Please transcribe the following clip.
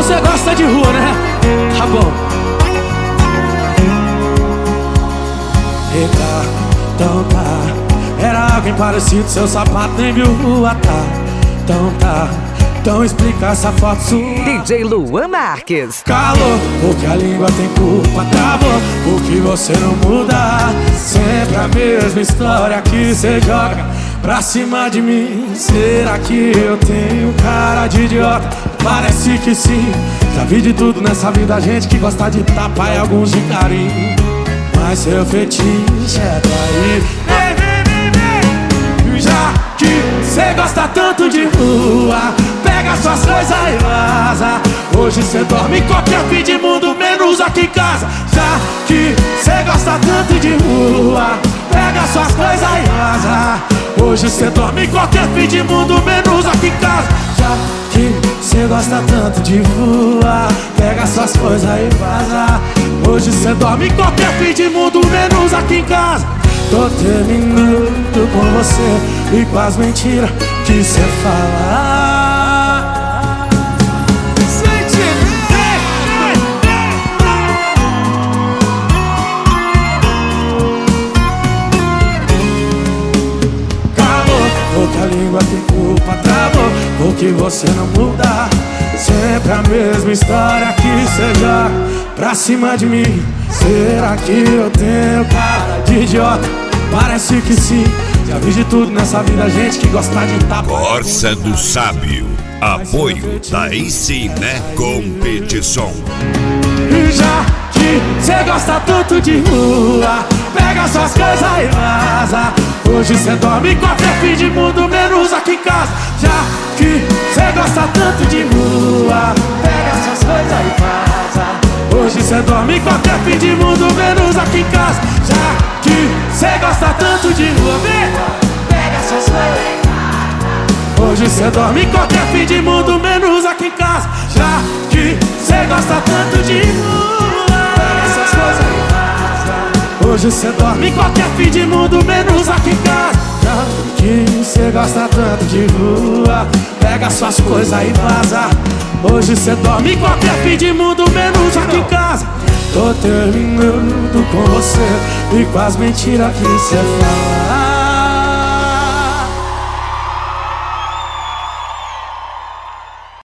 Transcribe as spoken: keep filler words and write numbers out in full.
você gosta de rua, né? Tá bom. Eita, então tá. Era alguém parecido, seu sapato nem viu rua, tá. Então tá. Então explica essa foto sua. D J Luan Marques. Calor, porque a língua tem culpa. Travou, porque você não muda. Sempre a mesma história que cê joga pra cima de mim. Será que eu tenho cara de idiota? Parece que sim. Já vi de tudo nessa vida, gente que gosta de tapa e alguns de carinho. Mas seu fetiche é trair. Vem, vem, vem, vem. Já que cê gosta tanto de rua, pega suas coisas e vaza. Hoje cê dorme em qualquer fim de mundo, menos aqui em casa. Já que cê gosta tanto de rua, pega suas coisas e vaza. Hoje cê dorme em qualquer fim de mundo, menos aqui em casa. Já que cê gosta tanto de rua, pega suas coisas e vaza. Hoje cê dorme em qualquer fim de mundo, menos aqui em casa. Tô terminando com você e com as mentiras que cê fala. Porque a língua tem culpa, travou, porque você não muda. Sempre a mesma história que cê joga pra cima de mim. Será que eu tenho cara de idiota? Parece que sim. Já vi de tudo nessa vida, gente que gosta de tapa. Corsa do Sábio. Apoio da Ensina Competição. Já que cê gosta tanto de rua, pega suas coisas e vaza. Hoje cê dorme em qualquer fim de mundo, menos aqui em casa. Já que cê gosta tanto de rua, pega suas coisas e vaza. Hoje cê dorme em qualquer fim de mundo, menos aqui em casa. Já que cê gosta tanto de rua, vem, pega suas coisas e vaza. Hoje cê dorme em qualquer fim de mundo, menos aqui em casa. Já que cê gosta tanto de rua, pega suas coisas e vaza. Hoje cê dorme em qualquer fim de mundo, menos aqui em casa. Já que cê gosta tanto de rua, pega suas coisas e vaza. Hoje cê dorme em qualquer fim de mundo, menos aqui em casa. Tô terminando com você e com as mentiras que cê fala.